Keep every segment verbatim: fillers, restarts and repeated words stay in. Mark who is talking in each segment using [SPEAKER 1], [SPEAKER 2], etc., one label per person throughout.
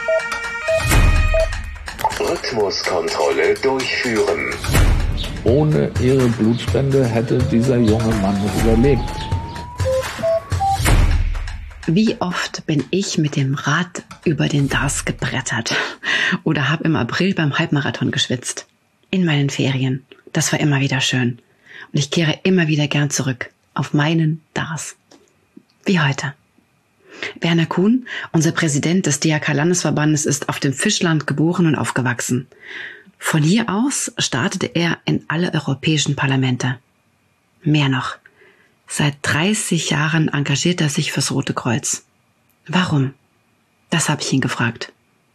[SPEAKER 1] Rhythmuskontrolle durchführen.
[SPEAKER 2] Ohne ihre Blutspende hätte dieser junge Mann nicht überlebt.
[SPEAKER 3] Wie oft bin ich mit dem Rad über den Dars gebrettert oder habe im April beim Halbmarathon geschwitzt. In meinen Ferien. Das war immer wieder schön. Und ich kehre immer wieder gern zurück auf meinen Dars. Wie heute. Werner Kuhn, unser Präsident des D R K-Landesverbandes, ist auf dem Fischland geboren und aufgewachsen. Von hier aus startete er in alle europäischen Parlamente. Mehr noch. Seit dreißig Jahren engagiert er sich fürs Rote Kreuz. Warum? Das habe ich ihn gefragt.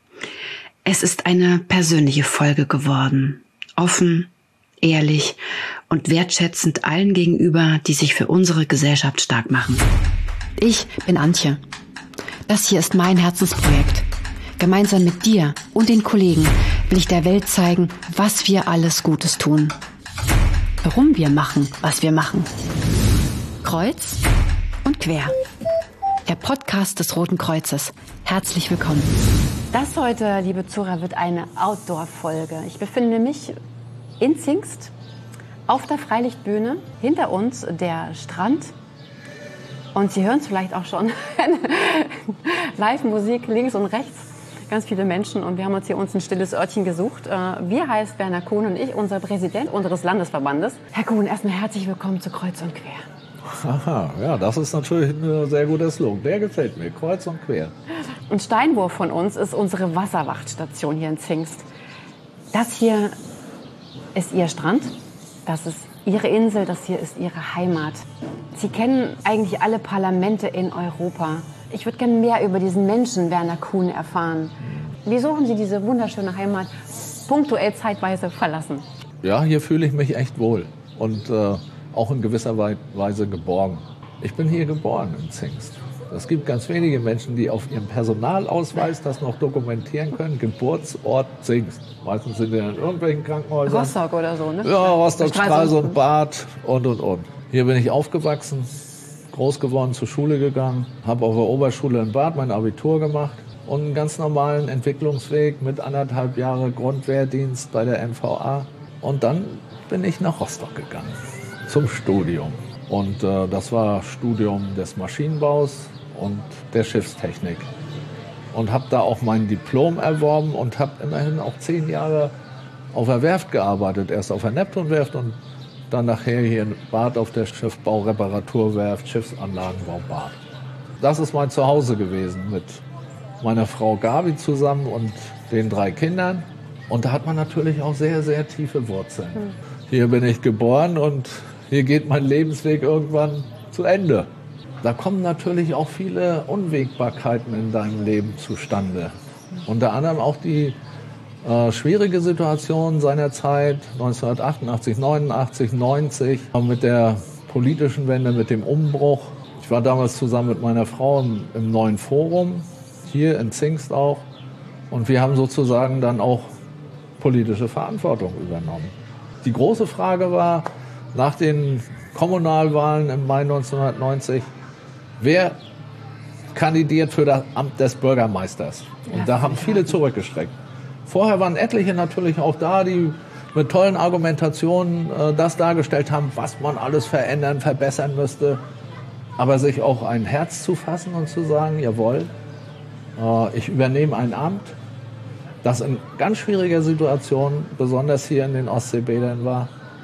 [SPEAKER 3] Es ist eine persönliche Folge geworden. Offen, ehrlich und wertschätzend allen gegenüber, die sich für unsere Gesellschaft stark machen.
[SPEAKER 4] Ich bin Antje. Das hier ist mein Herzensprojekt. Gemeinsam mit dir und den Kollegen will ich der Welt zeigen, was wir alles Gutes tun. Warum wir machen, was wir machen. Kreuz und quer. Der Podcast des Roten Kreuzes. Herzlich willkommen.
[SPEAKER 5] Das heute, liebe Zuhörer, wird eine Outdoor-Folge. Ich befinde mich in Zingst auf der Freilichtbühne. Hinter uns der Strand. Und Sie hören es vielleicht auch schon. Live-Musik links und rechts. Ganz viele Menschen. Und wir haben uns hier uns ein stilles Örtchen gesucht. Wir heißt Werner Kuhn und ich, unser Präsident unseres Landesverbandes. Herr Kuhn, erstmal herzlich willkommen zu Kreuz und Quer.
[SPEAKER 2] Aha, ja, das ist natürlich ein sehr guter Slogan. Der gefällt mir, Kreuz und Quer.
[SPEAKER 5] Ein Steinwurf von uns ist unsere Wasserwachtstation hier in Zingst. Das hier ist Ihr Strand, das ist Ihre Insel, das hier ist Ihre Heimat. Sie kennen eigentlich alle Parlamente in Europa. Ich würde gerne mehr über diesen Menschen, Werner Kuhn, erfahren. Wieso haben Sie diese wunderschöne Heimat punktuell zeitweise verlassen?
[SPEAKER 2] Ja, hier fühle ich mich echt wohl und äh, auch in gewisser Weise geborgen. Ich bin hier geboren in Zingst. Es gibt ganz wenige Menschen, die auf ihrem Personalausweis das noch dokumentieren können. Geburtsort Zingst. Meistens sind wir in irgendwelchen Krankenhäusern.
[SPEAKER 5] Rostock oder so, ne?
[SPEAKER 2] Ja, Rostock, Stralsund, Bad und, und, und. Hier bin ich aufgewachsen, groß geworden, zur Schule gegangen, habe auf der Oberschule in Bad mein Abitur gemacht und einen ganz normalen Entwicklungsweg mit anderthalb Jahre Grundwehrdienst bei der M V A. Und dann bin ich nach Rostock gegangen zum Studium. Und äh, das war Studium des Maschinenbaus und der Schiffstechnik. Und habe da auch mein Diplom erworben und habe immerhin auch zehn Jahre auf der Werft gearbeitet. Erst auf der Neptunwerft und dann nachher hier in Bad auf der Schiffbau-Reparaturwerft, Schiffsanlagenbau Bad. Das ist mein Zuhause gewesen mit meiner Frau Gabi zusammen und den drei Kindern. Und da hat man natürlich auch sehr, sehr tiefe Wurzeln. Mhm. Hier bin ich geboren und hier geht mein Lebensweg irgendwann zu Ende. Da kommen natürlich auch viele Unwägbarkeiten in deinem Leben zustande. Unter anderem auch die äh, schwierige Situation seinerzeit neunzehnhundertachtundachtzig, neunundachtzig, neunzig mit der politischen Wende, mit dem Umbruch. Ich war damals zusammen mit meiner Frau im, im neuen Forum, hier in Zingst auch. Und wir haben sozusagen dann auch politische Verantwortung übernommen. Die große Frage war, nach den Kommunalwahlen im Mai neunzehnhundertneunzig, wer kandidiert für das Amt des Bürgermeisters? Und da haben viele zurückgestreckt. Vorher waren etliche natürlich auch da, die mit tollen Argumentationen äh, das dargestellt haben, was man alles verändern, verbessern müsste. Aber sich auch ein Herz zu fassen und zu sagen, jawohl, äh, ich übernehme ein Amt, das in ganz schwieriger Situation, besonders hier in den Ostseebädern war.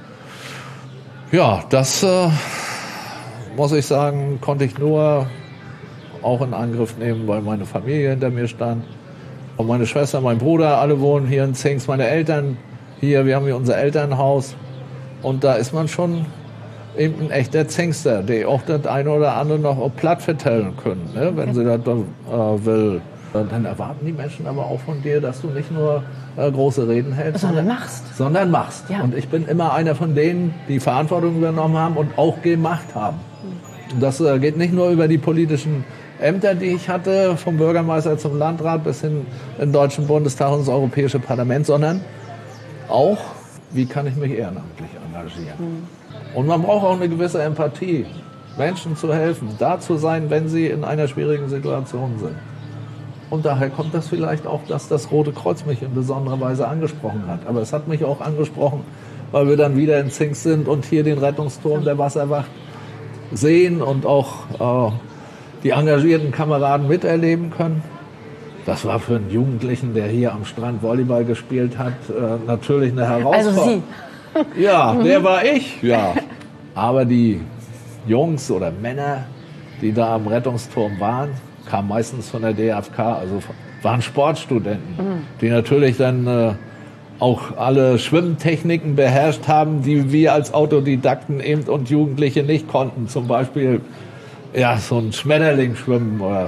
[SPEAKER 2] Ja, das äh, muss ich sagen, konnte ich nur auch in Angriff nehmen, weil meine Familie hinter mir stand. Und meine Schwester, mein Bruder, alle wohnen hier in Zingst, meine Eltern hier, wir haben hier unser Elternhaus. Und da ist man schon eben ein echter Zingster, der auch das eine oder andere noch platt vertellen können, ne, wenn sie das äh, will. Dann erwarten die Menschen aber auch von dir, dass du nicht nur äh, große Reden hältst,
[SPEAKER 5] sondern machst.
[SPEAKER 2] Sondern machst. Ja. Und ich bin immer einer von denen, die Verantwortung übernommen haben und auch gemacht haben. Und das äh, geht nicht nur über die politischen Ämter, die ich hatte, vom Bürgermeister zum Landrat bis hin in den Deutschen Bundestag und das Europäische Parlament, sondern auch, wie kann ich mich ehrenamtlich engagieren. Mhm. Und man braucht auch eine gewisse Empathie, Menschen zu helfen, da zu sein, wenn sie in einer schwierigen Situation sind. Und daher kommt das vielleicht auch, dass das Rote Kreuz mich in besonderer Weise angesprochen hat. Aber es hat mich auch angesprochen, weil wir dann wieder in Zingst sind und hier den Rettungsturm der Wasserwacht sehen und auch äh, die engagierten Kameraden miterleben können. Das war für einen Jugendlichen, der hier am Strand Volleyball gespielt hat, äh, natürlich eine Herausforderung.
[SPEAKER 5] Also Sie?
[SPEAKER 2] Ja, der war ich, ja. Aber die Jungs oder Männer, die da am Rettungsturm waren, kamen meistens von der D F K, also waren Sportstudenten, mhm. die natürlich dann äh, auch alle Schwimmtechniken beherrscht haben, die wir als Autodidakten eben und Jugendliche nicht konnten. Zum Beispiel ja, so ein Schmetterling schwimmen oder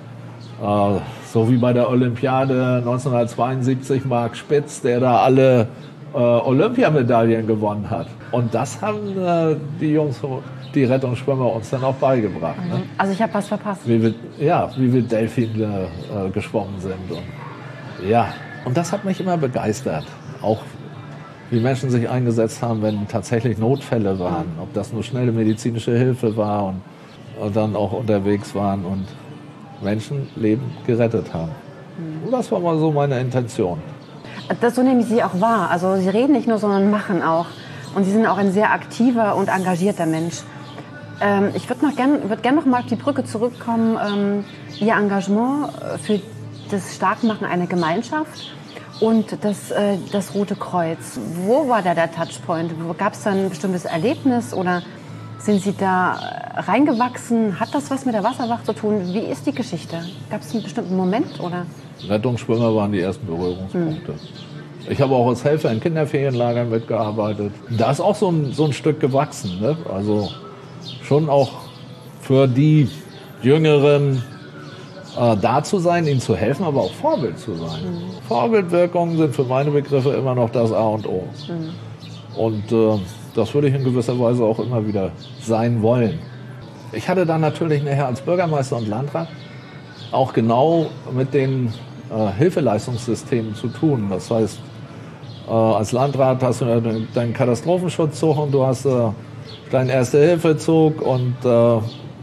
[SPEAKER 2] äh, so wie bei der Olympiade neunzehnhundertzweiundsiebzig Marc Spitz, der da alle äh, Olympiamedaillen gewonnen hat. Und das haben äh, die Jungs, die Rettungsschwimmer uns dann auch beigebracht. Mhm. Ne?
[SPEAKER 5] Also ich habe was verpasst.
[SPEAKER 2] Wie wir, ja, wie wir Delfine äh, geschwommen sind. Und, ja, und das hat mich immer begeistert. Auch wie Menschen sich eingesetzt haben, wenn tatsächlich Notfälle waren. Ob das nur schnelle medizinische Hilfe war und, und dann auch unterwegs waren und Menschenleben gerettet haben. Mhm. Und das war mal so meine Intention.
[SPEAKER 5] Das, so nehme ich Sie auch wahr. Also Sie reden nicht nur, sondern machen auch. Und Sie sind auch ein sehr aktiver und engagierter Mensch. Ähm, ich würde gerne würd gern noch mal auf die Brücke zurückkommen. Ähm, Ihr Engagement für das Starkmachen einer Gemeinschaft und das, äh, das Rote Kreuz. Wo war da der Touchpoint? Gab es da ein bestimmtes Erlebnis oder sind Sie da reingewachsen? Hat das was mit der Wasserwacht zu tun? Wie ist die Geschichte? Gab es einen bestimmten Moment? Oder?
[SPEAKER 2] Rettungsschwimmer waren die ersten Berührungspunkte. Hm. Ich habe auch als Helfer in Kinderferienlagern mitgearbeitet. Da ist auch so ein, so ein Stück gewachsen. Ne? Also schon auch für die Jüngeren äh, da zu sein, ihnen zu helfen, aber auch Vorbild zu sein. Mhm. Vorbildwirkungen sind für meine Begriffe immer noch das A und O. Mhm. Und äh, das würde ich in gewisser Weise auch immer wieder sein wollen. Ich hatte dann natürlich nachher als Bürgermeister und Landrat auch genau mit den äh, Hilfeleistungssystemen zu tun. Das heißt, äh, als Landrat hast du deinen Katastrophenschutzzug und du hast äh, deinen Erste-Hilfe-Zug und äh,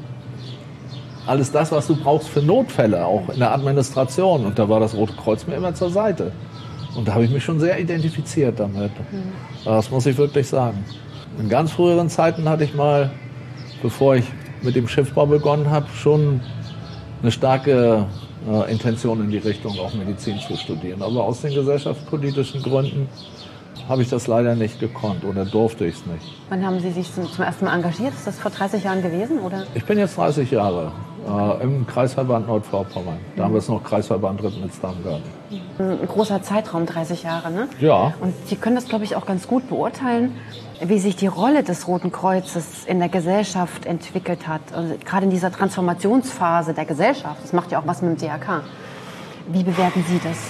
[SPEAKER 2] alles das, was du brauchst für Notfälle, auch in der Administration. Und da war das Rote Kreuz mir immer zur Seite. Und da habe ich mich schon sehr identifiziert damit. Mhm. Das muss ich wirklich sagen. In ganz früheren Zeiten hatte ich mal, bevor ich mit dem Schiffbau begonnen habe, schon eine starke äh, Intention in die Richtung, auch Medizin zu studieren. Aber aus den gesellschaftspolitischen Gründen habe ich das leider nicht gekonnt oder durfte ich es nicht.
[SPEAKER 5] Wann haben Sie sich zum, zum ersten Mal engagiert? Ist das vor dreißig Jahren gewesen? Oder?
[SPEAKER 2] Ich bin jetzt dreißig Jahre äh, im Kreisverband Nordvorpommern. Da mhm. haben wir es noch Kreisverband Ribnitz-Darmgarten.
[SPEAKER 5] Ein großer Zeitraum, dreißig Jahre, ne?
[SPEAKER 2] Ja.
[SPEAKER 5] Und Sie können das, glaube ich, auch ganz gut beurteilen, wie sich die Rolle des Roten Kreuzes in der Gesellschaft entwickelt hat. Also gerade in dieser Transformationsphase der Gesellschaft. Das macht ja auch was mit dem D R K. Wie bewerten Sie das?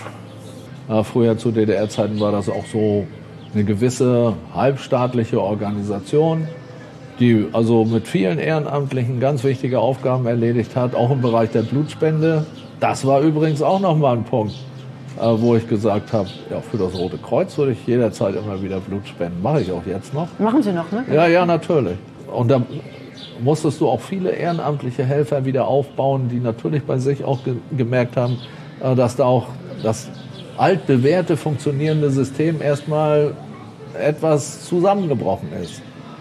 [SPEAKER 2] Ja, früher zu D D R-Zeiten war das auch so eine gewisse halbstaatliche Organisation, die also mit vielen Ehrenamtlichen ganz wichtige Aufgaben erledigt hat, auch im Bereich der Blutspende. Das war übrigens auch nochmal ein Punkt, wo ich gesagt habe, ja, für das Rote Kreuz würde ich jederzeit immer wieder Blut spenden. Mache ich auch jetzt noch.
[SPEAKER 5] Machen Sie noch, ne?
[SPEAKER 2] Ja, ja, natürlich. Und da musstest du auch viele ehrenamtliche Helfer wieder aufbauen, die natürlich bei sich auch ge- gemerkt haben, dass da auch das altbewährte, funktionierende System erstmal etwas zusammengebrochen ist.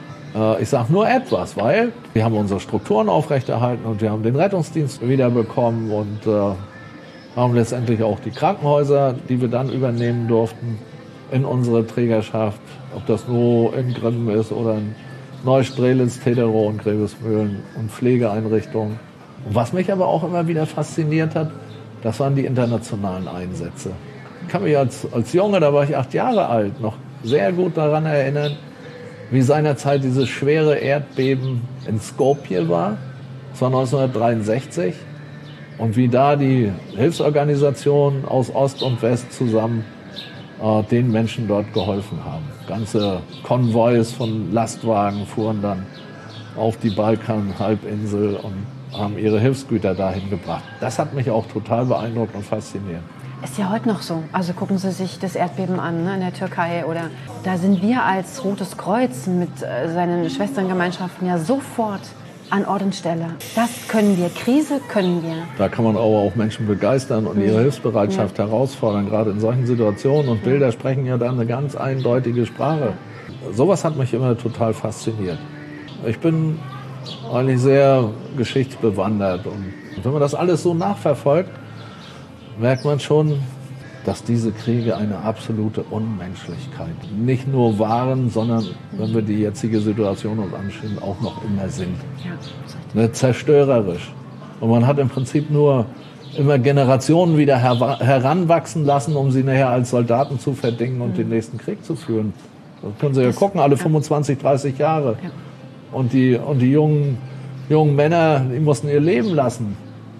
[SPEAKER 2] Ich sage nur etwas, weil wir haben unsere Strukturen aufrechterhalten und wir haben den Rettungsdienst wiederbekommen und äh, haben letztendlich auch die Krankenhäuser, die wir dann übernehmen durften, in unsere Trägerschaft. Ob das nur in Grimmen ist oder in Neustrelitz, Teterow und Grevesmühlen und Pflegeeinrichtungen. Und was mich aber auch immer wieder fasziniert hat, das waren die internationalen Einsätze. Ich kann mich als, als Junge, da war ich acht Jahre alt, noch sehr gut daran erinnern, wie seinerzeit dieses schwere Erdbeben in Skopje war. Das war neunzehnhundertdreiundsechzig. Und wie da die Hilfsorganisationen aus Ost und West zusammen äh, den Menschen dort geholfen haben. Ganze Konvois von Lastwagen fuhren dann auf die Balkanhalbinsel und haben ihre Hilfsgüter dahin gebracht. Das hat mich auch total beeindruckt und fasziniert.
[SPEAKER 5] Ist ja heute noch so. Also gucken Sie sich das Erdbeben an, ne, in der Türkei. Oder da sind wir als Rotes Kreuz mit äh, seinen Schwesterngemeinschaften ja sofort an Ort und Stelle. Das können wir. Krise können wir.
[SPEAKER 2] Da kann man aber auch Menschen begeistern und ihre Hilfsbereitschaft ja. herausfordern, gerade in solchen Situationen. Und Bilder ja. sprechen ja dann eine ganz eindeutige Sprache. Sowas hat mich immer total fasziniert. Ich bin eigentlich sehr geschichtsbewandert. Und wenn man das alles so nachverfolgt, merkt man schon, dass diese Kriege eine absolute Unmenschlichkeit nicht nur waren, sondern, wenn wir die jetzige Situation uns anschauen, auch noch immer sind. Ja, ne, zerstörerisch. Und man hat im Prinzip nur immer Generationen wieder her- heranwachsen lassen, um sie nachher als Soldaten zu verdingen und mhm. den nächsten Krieg zu führen. Das können Sie ja das, gucken, alle ja. fünfundzwanzig, dreißig Jahre. Ja. Und die, und die jungen, jungen Männer, die mussten ihr Leben lassen.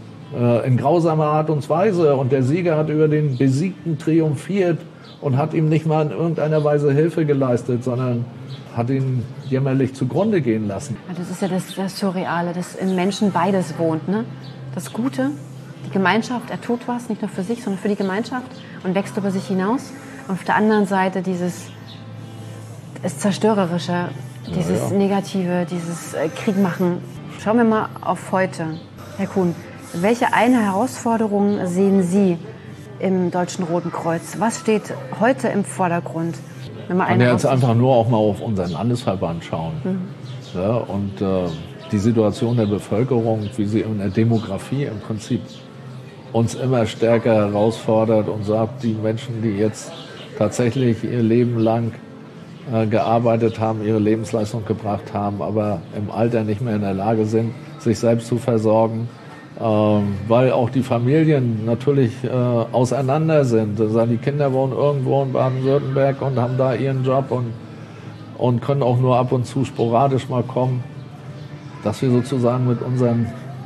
[SPEAKER 2] In grausamer Art und Weise. Und der Sieger hat über den Besiegten triumphiert und hat ihm nicht mal in irgendeiner Weise Hilfe geleistet, sondern hat ihn jämmerlich zugrunde gehen lassen.
[SPEAKER 5] Das ist ja das, das Surreale, dass im Menschen beides wohnt. Ne? Das Gute, die Gemeinschaft, er tut was, nicht nur für sich, sondern für die Gemeinschaft und wächst über sich hinaus. Und auf der anderen Seite dieses das Zerstörerische, dieses ja, ja. Negative, dieses Kriegmachen. Schauen wir mal auf heute, Herr Kuhn. Welche eine Herausforderung sehen Sie im Deutschen Roten Kreuz? Was steht heute im Vordergrund? Wenn man
[SPEAKER 2] kann ja jetzt einfach nur auch mal auf unseren Landesverband schauen. Mhm. Ja, und äh, die Situation der Bevölkerung, wie sie in der Demografie im Prinzip uns immer stärker herausfordert und sagt, die Menschen, die jetzt tatsächlich ihr Leben lang äh, gearbeitet haben, ihre Lebensleistung gebracht haben, aber im Alter nicht mehr in der Lage sind, sich selbst zu versorgen, Ähm, weil auch die Familien natürlich äh, auseinander sind. Also die Kinder wohnen irgendwo in Baden-Württemberg und haben da ihren Job und, und können auch nur ab und zu sporadisch mal kommen. Dass wir sozusagen mit unseren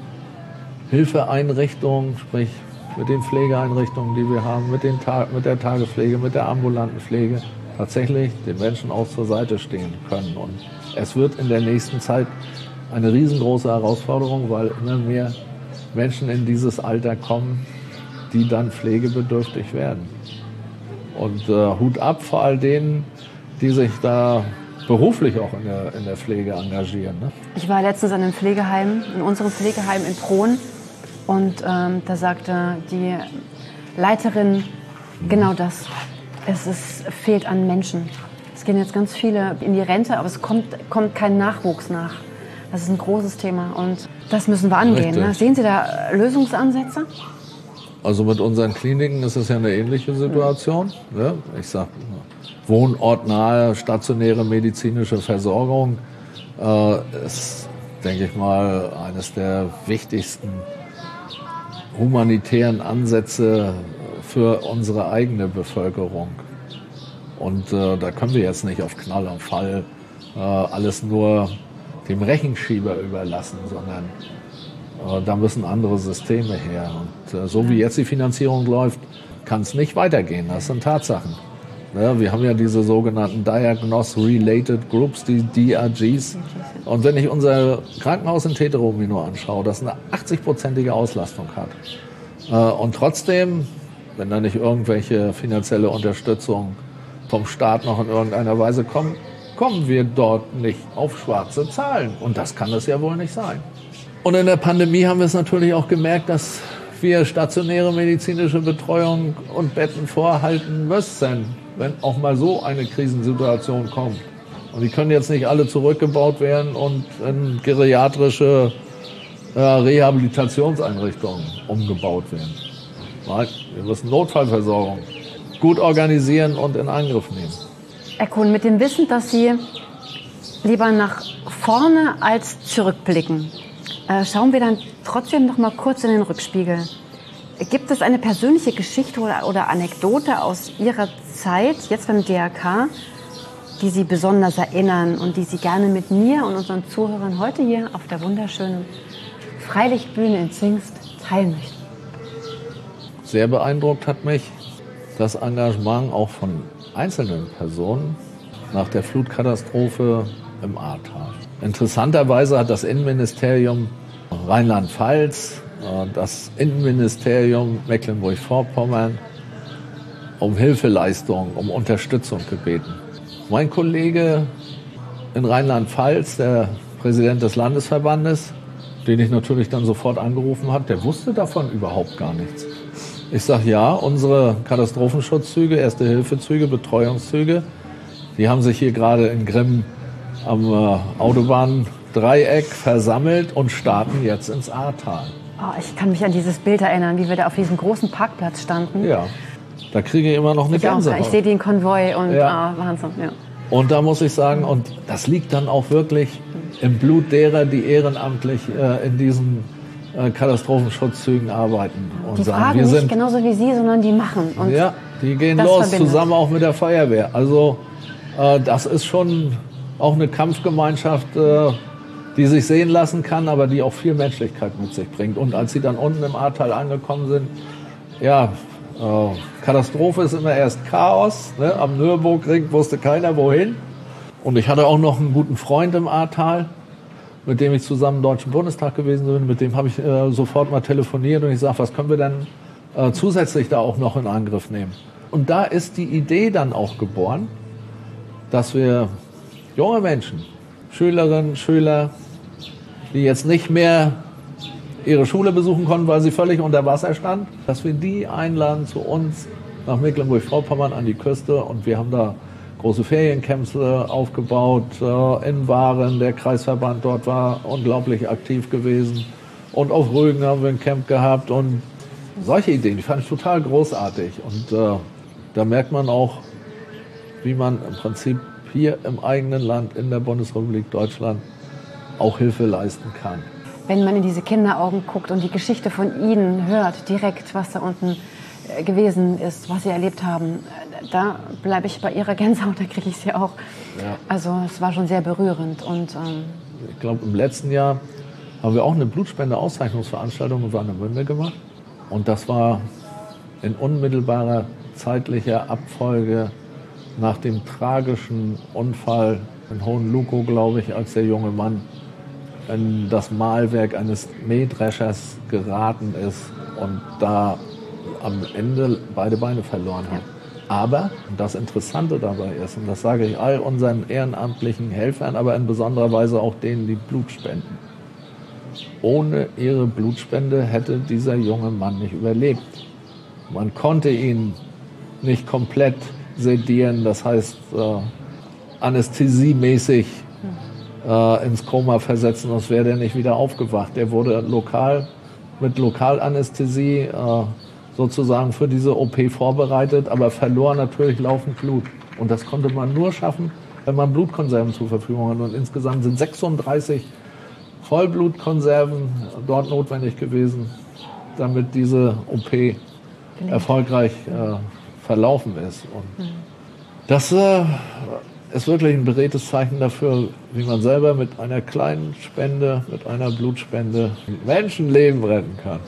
[SPEAKER 2] Hilfeeinrichtungen, sprich mit den Pflegeeinrichtungen, die wir haben, mit, den Ta- mit der Tagespflege, mit der ambulanten Pflege, tatsächlich den Menschen auch zur Seite stehen können. Und es wird in der nächsten Zeit eine riesengroße Herausforderung, weil immer mehr Menschen in dieses Alter kommen, die dann pflegebedürftig werden. Und äh, Hut ab vor all denen, die sich da beruflich auch in der, in der Pflege engagieren. Ne?
[SPEAKER 5] Ich war letztens an einem Pflegeheim, in unserem Pflegeheim in Prohn. Und ähm, da sagte die Leiterin mhm. genau das. Es ist, fehlt an Menschen. Es gehen jetzt ganz viele in die Rente, aber es kommt, kommt kein Nachwuchs nach. Das ist ein großes Thema und das müssen wir angehen. Ne? Sehen Sie da Lösungsansätze?
[SPEAKER 2] Also mit unseren Kliniken ist es ja eine ähnliche Situation. Mhm. Ne? Ich sage, wohnortnahe, stationäre medizinische Versorgung äh, ist, denke ich mal, eines der wichtigsten humanitären Ansätze für unsere eigene Bevölkerung. Und äh, da können wir jetzt nicht auf Knall und Fall äh, alles nur dem Rechenschieber überlassen, sondern äh, da müssen andere Systeme her. Und äh, so wie jetzt die Finanzierung läuft, kann es nicht weitergehen. Das sind Tatsachen. Ja, wir haben ja diese sogenannten Diagnose-Related Groups, die D R Gs. Und wenn ich unser Krankenhaus in Teterow-Mino anschaue, das eine achtzig-prozentige Auslastung hat. Äh, und trotzdem, wenn da nicht irgendwelche finanzielle Unterstützung vom Staat noch in irgendeiner Weise kommt, kommen wir dort nicht auf schwarze Zahlen. Und das kann es ja wohl nicht sein. Und in der Pandemie haben wir es natürlich auch gemerkt, dass wir stationäre medizinische Betreuung und Betten vorhalten müssen, wenn auch mal so eine Krisensituation kommt. Und die können jetzt nicht alle zurückgebaut werden und in geriatrische äh, Rehabilitationseinrichtungen umgebaut werden. Nein, wir müssen Notfallversorgung gut organisieren und in Angriff nehmen.
[SPEAKER 5] Herr Kuhn, mit dem Wissen, dass Sie lieber nach vorne als zurückblicken, äh, schauen wir dann trotzdem noch mal kurz in den Rückspiegel. Gibt es eine persönliche Geschichte oder, oder Anekdote aus Ihrer Zeit, jetzt beim D R K, die Sie besonders erinnern und die Sie gerne mit mir und unseren Zuhörern heute hier auf der wunderschönen Freilichtbühne in Zingst teilen möchten?
[SPEAKER 2] Sehr beeindruckt hat mich das Engagement auch von einzelnen Personen nach der Flutkatastrophe im Ahrtal. Interessanterweise hat das Innenministerium Rheinland-Pfalz, das Innenministerium Mecklenburg-Vorpommern um Hilfeleistung, um Unterstützung gebeten. Mein Kollege in Rheinland-Pfalz, der Präsident des Landesverbandes, den ich natürlich dann sofort angerufen habe, der wusste davon überhaupt gar nichts. Ich sage, ja, unsere Katastrophenschutzzüge, Erste-Hilfe-Züge, Betreuungszüge, die haben sich hier gerade in Grimm am äh, Autobahndreieck versammelt und starten jetzt ins Ahrtal.
[SPEAKER 5] Oh, ich kann mich an dieses Bild erinnern, wie wir da auf diesem großen Parkplatz standen.
[SPEAKER 2] Ja, da kriege ich immer noch eine
[SPEAKER 5] Ich, auch,
[SPEAKER 2] Gänsehaut.
[SPEAKER 5] ich sehe den Konvoi und
[SPEAKER 2] Ja.
[SPEAKER 5] ah, Wahnsinn. Ja.
[SPEAKER 2] Und da muss ich sagen, und das liegt dann auch wirklich im Blut derer, die ehrenamtlich äh, in diesen äh, Katastrophenschutzzügen arbeiten. Und
[SPEAKER 5] Die
[SPEAKER 2] sagen,
[SPEAKER 5] fragen
[SPEAKER 2] wir
[SPEAKER 5] nicht
[SPEAKER 2] sind,
[SPEAKER 5] genauso wie Sie, sondern die machen. Und
[SPEAKER 2] ja, die gehen
[SPEAKER 5] das
[SPEAKER 2] los,
[SPEAKER 5] verbindet.
[SPEAKER 2] zusammen auch mit der Feuerwehr. Also äh, das ist schon auch eine Kampfgemeinschaft, äh, die sich sehen lassen kann, aber die auch viel Menschlichkeit mit sich bringt. Und als sie dann unten im Ahrtal angekommen sind, ja, äh, Katastrophe ist immer erst Chaos. Ne? Am Nürburgring wusste keiner wohin. Und ich hatte auch noch einen guten Freund im Ahrtal, mit dem ich zusammen im Deutschen Bundestag gewesen bin. Mit dem habe ich äh, sofort mal telefoniert und ich sage, was können wir denn äh, zusätzlich da auch noch in Angriff nehmen? Und da ist die Idee dann auch geboren, dass wir junge Menschen, Schülerinnen, Schüler, die jetzt nicht mehr ihre Schule besuchen konnten, weil sie völlig unter Wasser stand, dass wir die einladen zu uns nach Mecklenburg-Vorpommern an die Küste. Und wir haben da große Feriencamps äh, aufgebaut äh, in Waren. Der Kreisverband dort war unglaublich aktiv gewesen. Und auf Rügen haben wir ein Camp gehabt. Und solche Ideen, die fand ich total großartig. Und äh, da merkt man auch, wie man im Prinzip hier im eigenen Land, in der Bundesrepublik Deutschland, auch Hilfe leisten kann.
[SPEAKER 5] wenn man in diese Kinderaugen guckt und die Geschichte von ihnen hört, direkt, was da unten äh, gewesen ist, was sie erlebt haben, äh, da bleibe ich bei ihrer Gänsehaut, da kriege ich sie auch.
[SPEAKER 2] Ja.
[SPEAKER 5] Also es war schon sehr berührend. Und, ähm,
[SPEAKER 2] ich glaube, im letzten Jahr haben wir auch eine Blutspende-Auszeichnungsveranstaltung in Warnemünde gemacht. Und das war in unmittelbarer zeitlicher Abfolge nach dem tragischen Unfall in Hohenlukow, glaube ich, als der junge Mann in das Mahlwerk eines Mähdreschers geraten ist und da am Ende beide Beine verloren hat. Aber das Interessante dabei ist, und das sage ich all unseren ehrenamtlichen Helfern, aber in besonderer Weise auch denen, die Blut spenden. Ohne ihre Blutspende hätte dieser junge Mann nicht überlebt. Man konnte ihn nicht komplett sedieren, das heißt äh, anästhesiemäßig äh, ins Koma versetzen, sonst wäre der nicht wieder aufgewacht. Der wurde lokal mit Lokalanästhesie äh, sozusagen für diese O P vorbereitet, aber verlor natürlich laufend Blut. Und das konnte man nur schaffen, wenn man Blutkonserven zur Verfügung hat. Und insgesamt sind sechsunddreißig Vollblutkonserven dort notwendig gewesen, damit diese O P erfolgreich äh, verlaufen ist. Und mhm. das äh, ist wirklich ein beredtes Zeichen dafür, wie man selber mit einer kleinen Spende, mit einer Blutspende Menschenleben retten kann.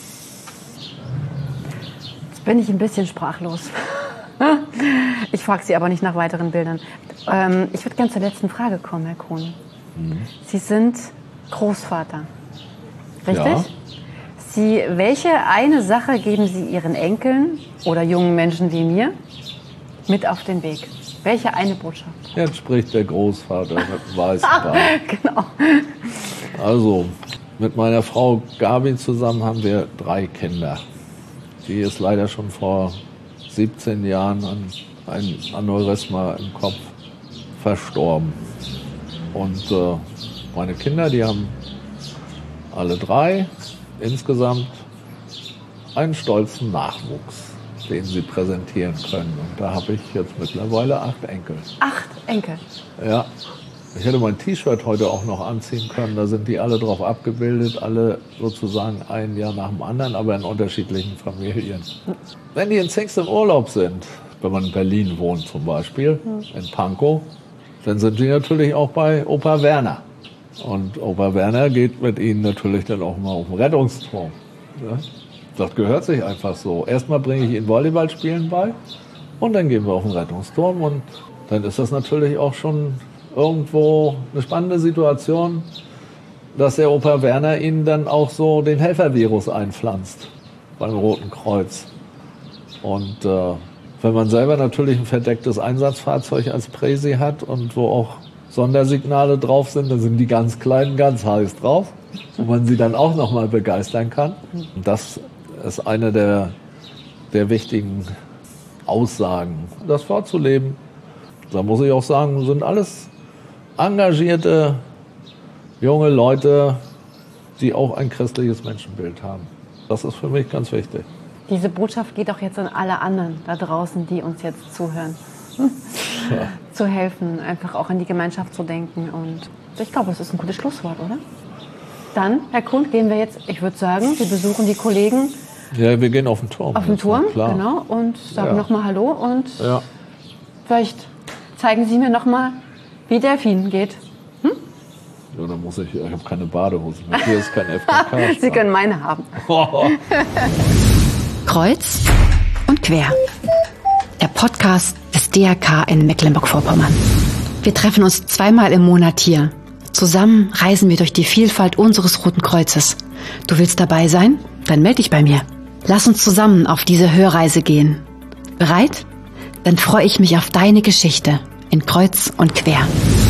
[SPEAKER 5] Jetzt bin ich ein bisschen sprachlos. Ich frage Sie aber nicht nach weiteren Bildern. Ähm, ich würde gerne zur letzten Frage kommen, Herr Krohn. Mhm. Sie sind Großvater, richtig?
[SPEAKER 2] Ja.
[SPEAKER 5] Sie, welche eine Sache geben Sie Ihren Enkeln oder jungen Menschen wie mir mit auf den Weg? Welche eine Botschaft?
[SPEAKER 2] Jetzt spricht der Großvater mit dem weißen Bart.
[SPEAKER 5] Genau.
[SPEAKER 2] Also, mit meiner Frau Gabi zusammen haben wir drei Kinder. Die ist leider schon vor siebzehn Jahren an ein Aneurysma im Kopf verstorben. Und äh, meine Kinder, die haben alle drei insgesamt einen stolzen Nachwuchs, den sie präsentieren können. Und da habe ich jetzt mittlerweile acht Enkel.
[SPEAKER 5] Acht Enkel?
[SPEAKER 2] Ja. Ich hätte mein T-Shirt heute auch noch anziehen können. Da sind die alle drauf abgebildet, alle sozusagen ein Jahr nach dem anderen, aber in unterschiedlichen Familien. Wenn die in Zingst im Urlaub sind, wenn man in Berlin wohnt zum Beispiel, in Pankow, dann sind die natürlich auch bei Opa Werner. Und Opa Werner geht mit ihnen natürlich dann auch mal auf den Rettungsturm. Ja? Das gehört sich einfach so. Erstmal bringe ich ihnen Volleyballspielen bei und dann gehen wir auf den Rettungsturm. Und dann ist das natürlich auch schon irgendwo eine spannende Situation, dass der Opa Werner ihnen dann auch so den Helfervirus einpflanzt beim Roten Kreuz. Und äh, wenn man selber natürlich ein verdecktes Einsatzfahrzeug als Präsi hat und wo auch Sondersignale drauf sind, dann sind die ganz kleinen ganz heiß drauf, wo man sie dann auch noch mal begeistern kann. Und das ist eine der, der wichtigen Aussagen, das vorzuleben. Da muss ich auch sagen, sind alles engagierte junge Leute, die auch ein christliches Menschenbild haben. Das ist für mich ganz wichtig.
[SPEAKER 5] Diese Botschaft geht auch jetzt an alle anderen da draußen, die uns jetzt zuhören. Hm? Ja. Zu helfen, einfach auch an die Gemeinschaft zu denken. Und ich glaube, das ist ein gutes Schlusswort, oder? Dann, Herr Kuhn, gehen wir jetzt, ich würde sagen, wir besuchen die Kollegen.
[SPEAKER 2] Ja, wir gehen auf den Turm.
[SPEAKER 5] Auf den Turm,
[SPEAKER 2] klar.
[SPEAKER 5] Genau. Und sagen
[SPEAKER 2] ja.
[SPEAKER 5] nochmal Hallo. Und
[SPEAKER 2] ja.
[SPEAKER 5] vielleicht zeigen Sie mir nochmal, wie Delfin geht. Hm?
[SPEAKER 2] Ja, dann muss ich, ich habe keine Badehose. Hier ist kein F K K.
[SPEAKER 5] Sie können meine haben.
[SPEAKER 4] Kreuz und quer. Der Podcast des D R K in Mecklenburg-Vorpommern. Wir treffen uns zweimal im Monat hier. Zusammen reisen wir durch die Vielfalt unseres Roten Kreuzes. Du willst dabei sein? Dann melde dich bei mir. Lass uns zusammen auf diese Hörreise gehen. Bereit? Dann freue ich mich auf deine Geschichte in Kreuz und Quer.